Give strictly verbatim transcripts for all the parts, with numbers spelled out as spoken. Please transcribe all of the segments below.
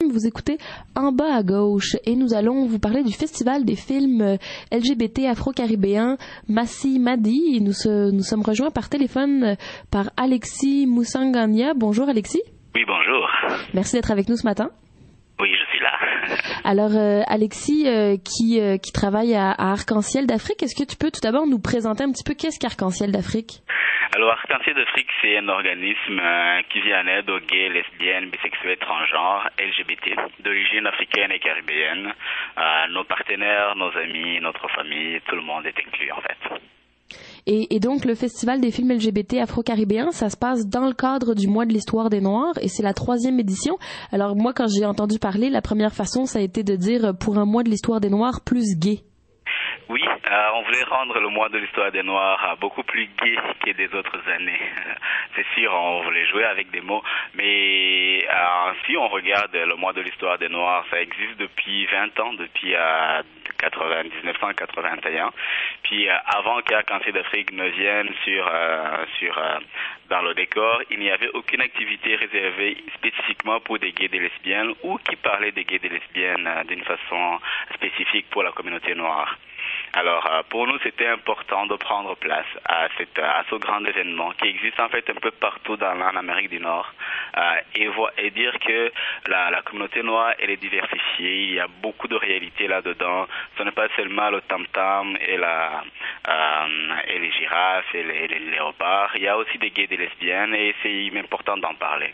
M. Vous écoutez En bas à gauche et nous allons vous parler du Festival des films L G B T afro-caribéens Massi Madi. Et nous, se, nous sommes rejoints par téléphone par Alexis Moussangania. Bonjour Alexis. Oui, bonjour. Merci d'être avec nous ce matin. Oui, je suis là. Alors, euh, Alexis, euh, qui, euh, qui travaille à, à Arc-en-Ciel d'Afrique, est-ce que tu peux tout d'abord nous présenter un petit peu qu'est-ce qu'Arc-en-Ciel d'Afrique? Alors, Arc-en-Ciel d'Afrique, c'est un organisme euh, qui vient en aide aux gays, lesbiennes, bisexuels, transgenres, L G B T, d'origine africaine et caribéenne. Euh, nos partenaires, nos amis, notre famille, tout le monde est inclus en fait. Et, et donc, le Festival des films L G B T afro-caribéens, ça se passe dans le cadre du mois de l'histoire des Noirs et c'est la troisième édition. Alors moi, quand j'ai entendu parler, la première façon, ça a été de dire pour un mois de l'histoire des Noirs plus gay. Oui, euh, on voulait rendre le mois de l'histoire des Noirs beaucoup plus gai que des autres années. C'est sûr, on voulait jouer avec des mots, mais euh, si on regarde le mois de l'histoire des Noirs, ça existe depuis vingt ans, depuis euh, dix-neuf cent quatre-vingt-un. Puis euh, avant qu'Arc-en-Ciel d'Afrique ne vienne sur, euh, sur, euh, dans le décor, il n'y avait aucune activité réservée spécifiquement pour des gays et des lesbiennes ou qui parlait des gays et des lesbiennes euh, d'une façon spécifique pour la communauté noire. Alors, euh, pour nous, c'était important de prendre place à, cette, à ce grand événement qui existe en fait un peu partout dans, en Amérique du Nord euh, et, vo- et dire que la, la communauté noire, elle est diversifiée, il y a beaucoup de réalités là-dedans. Ce n'est pas seulement le tam-tam et, la, euh, et les girafes et les, les léopards, il y a aussi des gays et des lesbiennes et c'est important d'en parler.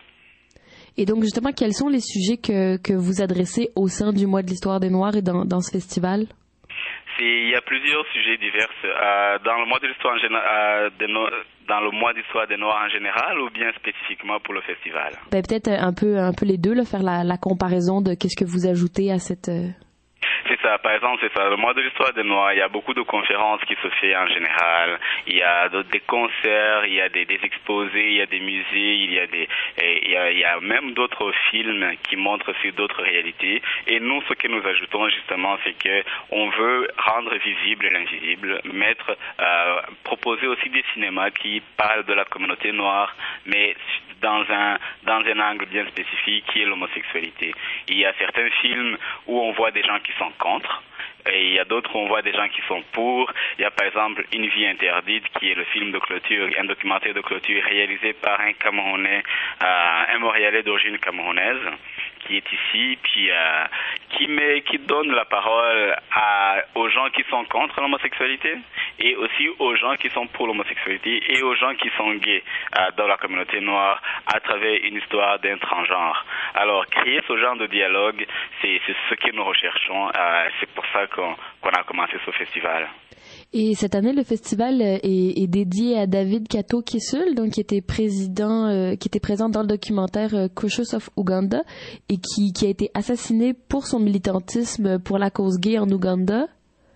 Et donc, justement, quels sont les sujets que, que vous adressez au sein du mois de l'histoire des Noirs et dans, dans ce festival? C'est, il y a plusieurs sujets divers euh, dans le mois de l'histoire en général, euh, de no- dans le mois d'histoire des Noirs en général ou bien spécifiquement pour le festival. Ben, peut-être un peu un peu les deux, là, faire la, la comparaison de qu'est-ce que vous ajoutez à cette. Euh... C'est ça, par exemple, c'est ça. Le mois de l'histoire des Noirs, il y a beaucoup de conférences qui se font en général. Il y a des concerts, il y a des, des exposés, il y a des musées, il y a des, il y a, il y a même d'autres films qui montrent sur d'autres réalités. Et nous, ce que nous ajoutons justement, c'est que on veut rendre visible l'invisible, mettre, euh, proposer aussi des cinémas qui parlent de la communauté noire, mais dans un dans un angle bien spécifique qui est l'homosexualité. Il y a certains films où on voit des gens qui sont contre et il y a d'autres où on voit des gens qui sont pour. Il y a par exemple Une vie interdite qui est le film de clôture, un documentaire de clôture réalisé par un Camerounais, euh, un Montréalais d'origine camerounaise qui est ici, puis euh, qui met, qui donne la parole à, aux gens qui sont contre l'homosexualité et aussi aux gens qui sont pour l'homosexualité et aux gens qui sont gays euh, dans la communauté noire à travers une histoire d'un transgenre. Alors, créer ce genre de dialogue, c'est, c'est ce que nous recherchons. Euh, c'est pour ça qu'on, qu'on a commencé ce festival. Et cette année, le festival est, est dédié à David Kato Kisule, donc qui était président, euh, qui était présent dans le documentaire euh, Cautious of Uganda et qui, qui a été assassiné pour son militantisme pour la cause gay en Ouganda.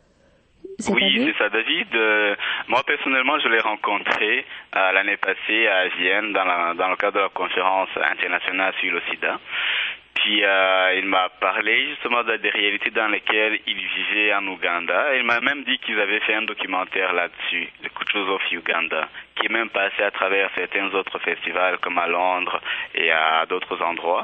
Cette oui, année? c'est ça, David. Euh, moi, personnellement, je l'ai rencontré euh, l'année passée à Vienne dans, la, dans le cadre de la conférence internationale sur le sida. Puis euh, il m'a parlé justement de, des réalités dans lesquelles il vivait en Ouganda. Il m'a même dit qu'ils avaient fait un documentaire là-dessus, The Cautious of Uganda, qui est même passé à travers certains autres festivals comme à Londres et à d'autres endroits.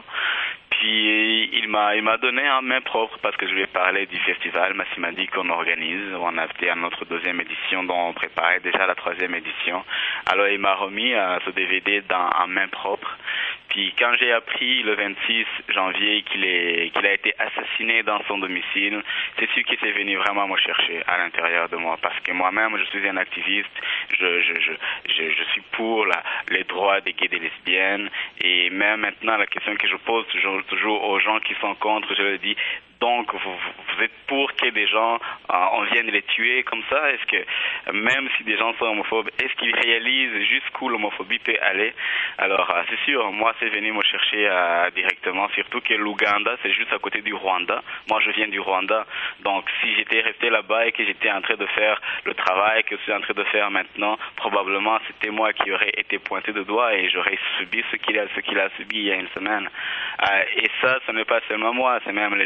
Puis il m'a il m'a donné en main propre parce que je lui ai parlé du festival Massi Madi qu'on organise. On a fait à notre deuxième édition dont on préparait déjà la troisième édition. Alors il m'a remis euh, ce D V D dans, en main propre. Puis quand j'ai appris le vingt-six janvier qu'il est qu'il a été assassiné dans son domicile, c'est sûr qu'il s'est venu vraiment me chercher à l'intérieur de moi parce que moi-même je suis un activiste, je je je je, je suis pour la, les droits des gays et des lesbiennes et même maintenant la question que je pose toujours toujours aux gens qui sont contre, je leur dis donc vous, vous êtes pour que des gens euh, on vienne les tuer comme ça? Est-ce que même si des gens sont homophobes, est-ce qu'ils réalisent jusqu'où l'homophobie peut aller? Alors euh, c'est sûr, moi c'est venu me chercher euh, directement, surtout que l'Ouganda c'est juste à côté du Rwanda. Moi je viens du Rwanda, donc si j'étais resté là-bas et que j'étais en train de faire le travail que je suis en train de faire maintenant, probablement c'était moi qui aurais été pointé de doigt et j'aurais subi ce qu'il a, ce qu'il a subi il y a une semaine. Euh, et ça, ce n'est pas seulement moi, c'est même les gens autour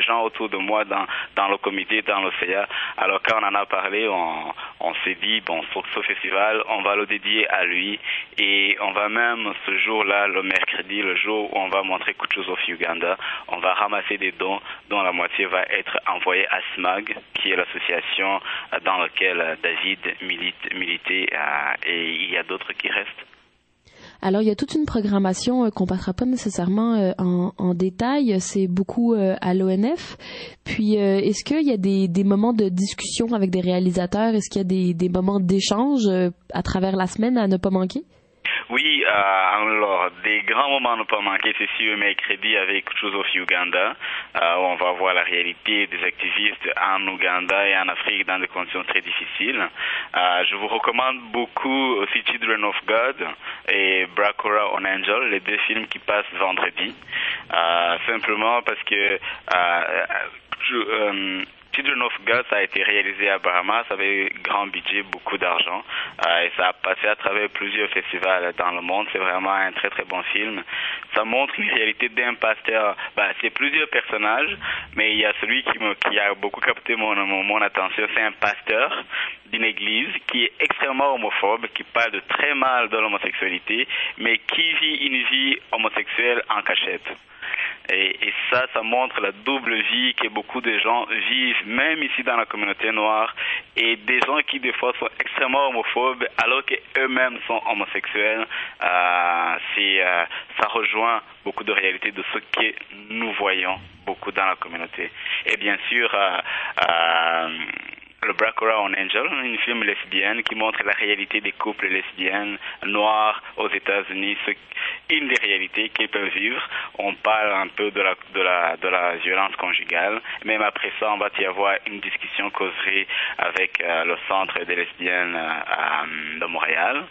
autour de moi dans, dans le comité, dans l'O C A. Alors quand on en a parlé, on, on s'est dit, bon, sur ce festival, on va le dédier à lui et on va même ce jour-là, le mercredi, le jour où on va montrer Kuchos of Uganda, on va ramasser des dons dont la moitié va être envoyée à S M A G, qui est l'association dans laquelle David milite, militait et il y a d'autres qui restent. Alors, il y a toute une programmation euh, qu'on passera pas nécessairement euh, en, en détail. C'est beaucoup euh, à l'O N F. Puis, euh, est-ce qu'il y a des, des moments de discussion avec des réalisateurs? Est-ce qu'il y a des, des moments d'échange euh, à travers la semaine à ne pas manquer? Oui, euh, alors, des grands moments à ne pas manquer, c'est sûr, mercredi avec Kuchos of Uganda, euh, où on va voir la réalité des activistes en Ouganda et en Afrique dans des conditions très difficiles. Euh, je vous recommande beaucoup aussi Children of God et Brakora on Angel, les deux films qui passent vendredi. Euh, simplement parce que euh, je, euh, Children of God, ça a été réalisé à Bahamas avec grand budget, beaucoup d'argent, euh, et ça a passé à travers plusieurs festivals dans le monde. C'est vraiment un très très bon film. Ça montre une réalité d'un pasteur. Bah, c'est plusieurs personnages, mais il y a celui qui, me, qui a beaucoup capté mon, mon, mon attention. C'est un pasteur d'une église qui est extrêmement homophobe, qui parle de très mal de l'homosexualité, mais qui vit une vie homosexuelle en cachette. Et, et ça, ça montre la double vie que beaucoup de gens vivent, même ici dans la communauté noire, et des gens qui des fois sont extrêmement homophobes alors qu'eux-mêmes sont homosexuels. Euh, c'est, euh, ça rejoint beaucoup de réalités de ce que nous voyons beaucoup dans la communauté. Et bien sûr, euh, euh, le Brakora on Angel, une film lesbienne qui montre la réalité des couples lesbiennes noirs aux États-Unis, ce, une des réalités qu'ils peuvent vivre. On parle un peu de la, de la, de la violence conjugale. Même après ça, on va y avoir une discussion causerie avec euh, le Centre des lesbiennes euh, de Montréal.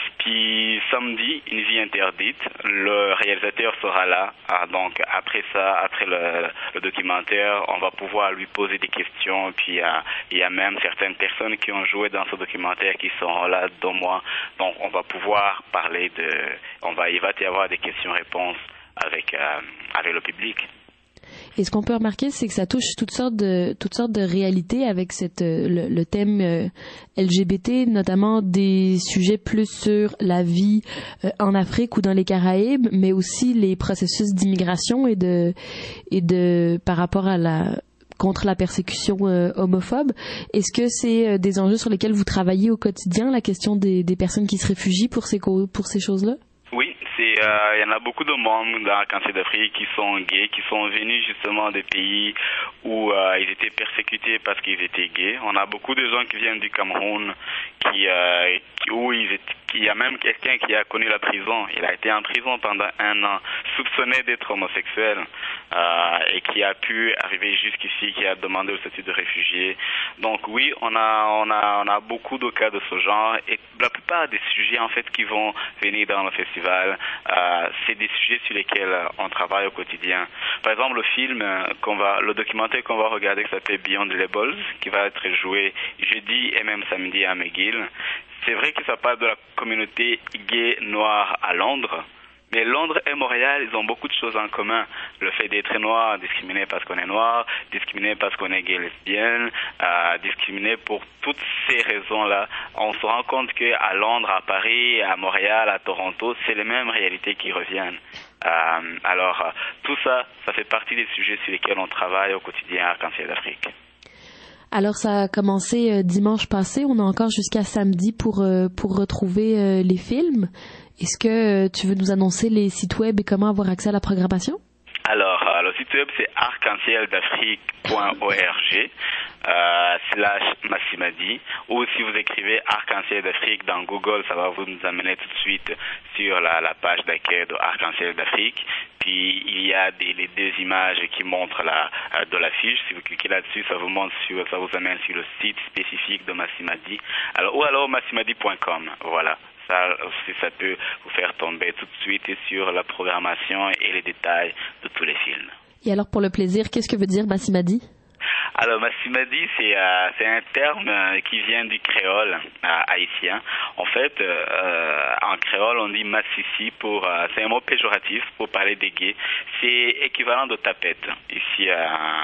Puis samedi, Une vie interdite. Le réalisateur sera là. Ah, donc après ça, après le, le documentaire, on va pouvoir lui poser des questions. Puis euh, il y a même certaines personnes qui ont joué dans ce documentaire qui seront là dont moi. Donc on va pouvoir parler de, on va, il va y avoir des questions-réponses avec euh, avec le public. Et ce qu'on peut remarquer, c'est que ça touche toutes sortes de toutes sortes de réalités avec cette le, le thème euh, L G B T, notamment des sujets plus sur la vie euh, en Afrique ou dans les Caraïbes, mais aussi les processus d'immigration et de et de par rapport à la contre la persécution euh, homophobe. Est-ce que c'est euh, des enjeux sur lesquels vous travaillez au quotidien, la question des, des personnes qui se réfugient pour ces pour ces choses-là? Oui, c'est il euh, y en a beaucoup de membres dans la Cancer d'Afrique qui sont gays, qui sont venus justement des pays où euh, ils étaient persécutés parce qu'ils étaient gays. On a beaucoup de gens qui viennent du Cameroun, qui, euh, qui où ils étaient, il y a même quelqu'un qui a connu la prison. Il a été en prison pendant un an, soupçonné d'être homosexuel, euh, et qui a pu arriver jusqu'ici, qui a demandé le statut de réfugié. Donc oui, on a on a on a beaucoup de cas de ce genre, et la plupart des sujets en fait qui vont venir dans le festival, euh, c'est des sujets sur lesquels on travaille au quotidien. Par exemple, le film qu'on va, le documentaire qu'on va regarder qui s'appelle Beyond Labels, qui va être joué jeudi et même samedi à McGill. C'est vrai que ça parle de la communauté gay noire à Londres, mais Londres et Montréal, ils ont beaucoup de choses en commun. Le fait d'être noir, discriminé parce qu'on est noir, discriminé parce qu'on est gay lesbienne, euh, discriminé pour toutes ces raisons-là. On se rend compte qu'à Londres, à Paris, à Montréal, à Toronto, c'est les mêmes réalités qui reviennent. Euh, alors, euh, tout ça, ça fait partie des sujets sur lesquels on travaille au quotidien à Arc-en-Ciel d'Afrique. Alors, ça a commencé euh, dimanche passé. On a encore jusqu'à samedi pour euh, pour retrouver euh, les films. Est-ce que euh, tu veux nous annoncer les sites web et comment avoir accès à la programmation? Alors, euh, le site web, c'est arc en ciel d'afrique point org euh, slash Massimadi, ou si vous écrivez Arc-en-Ciel d'Afrique dans Google, ça va vous nous amener tout de suite sur la, la page d'accueil de Arc-en-Ciel d'Afrique. Puis il y a des, les deux images qui montrent la, euh, de l'affiche. Si vous cliquez là-dessus, ça vous montre sur, ça vous amène sur le site spécifique de Massimadi. Alors, ou alors massimadi point com, voilà. Ça, si ça peut vous faire tomber tout de suite sur la programmation et les détails de tous les films. Et alors, pour le plaisir, qu'est-ce que veut dire Massimadi? Alors, Massimadi, c'est, euh, c'est un terme euh, qui vient du créole euh, haïtien. En fait, euh, en créole, on dit massissi pour, euh, c'est un mot péjoratif pour parler des gays. C'est équivalent de tapette ici, euh, ici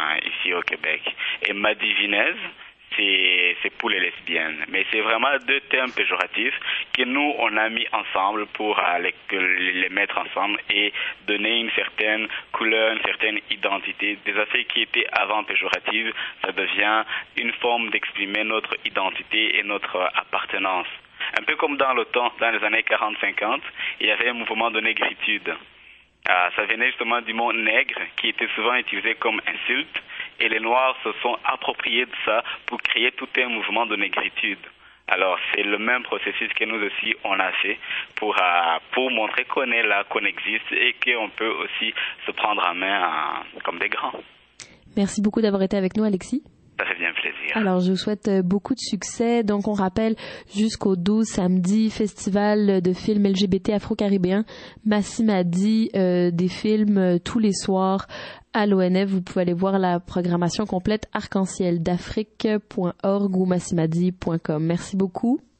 ici au Québec. Et Madivinez, c'est, c'est pour les lesbiennes. Mais c'est vraiment deux termes péjoratifs que nous, on a mis ensemble pour euh, les, les mettre ensemble et donner une certaine couleur, une certaine identité. Des aspects qui étaient avant péjoratifs, ça devient une forme d'exprimer notre identité et notre appartenance. Un peu comme dans le temps, dans les années quarante cinquante, il y avait un mouvement de négritude. Euh, ça venait justement du mot nègre, qui était souvent utilisé comme insulte, et les Noirs se sont appropriés de ça pour créer tout un mouvement de négritude. Alors, c'est le même processus que nous aussi, on a fait pour, euh, pour montrer qu'on est là, qu'on existe et qu'on peut aussi se prendre en main euh, comme des grands. Merci beaucoup d'avoir été avec nous, Alexis. Ça fait bien plaisir. Alors, je vous souhaite beaucoup de succès. Donc, on rappelle jusqu'au douze samedi, festival de films L G B T afro-caribéens. Massimadi, euh, des films euh, tous les soirs à l'O N F. Vous pouvez aller voir la programmation complète arc en ciel d'afrique point org ou massimadi point com. Merci beaucoup.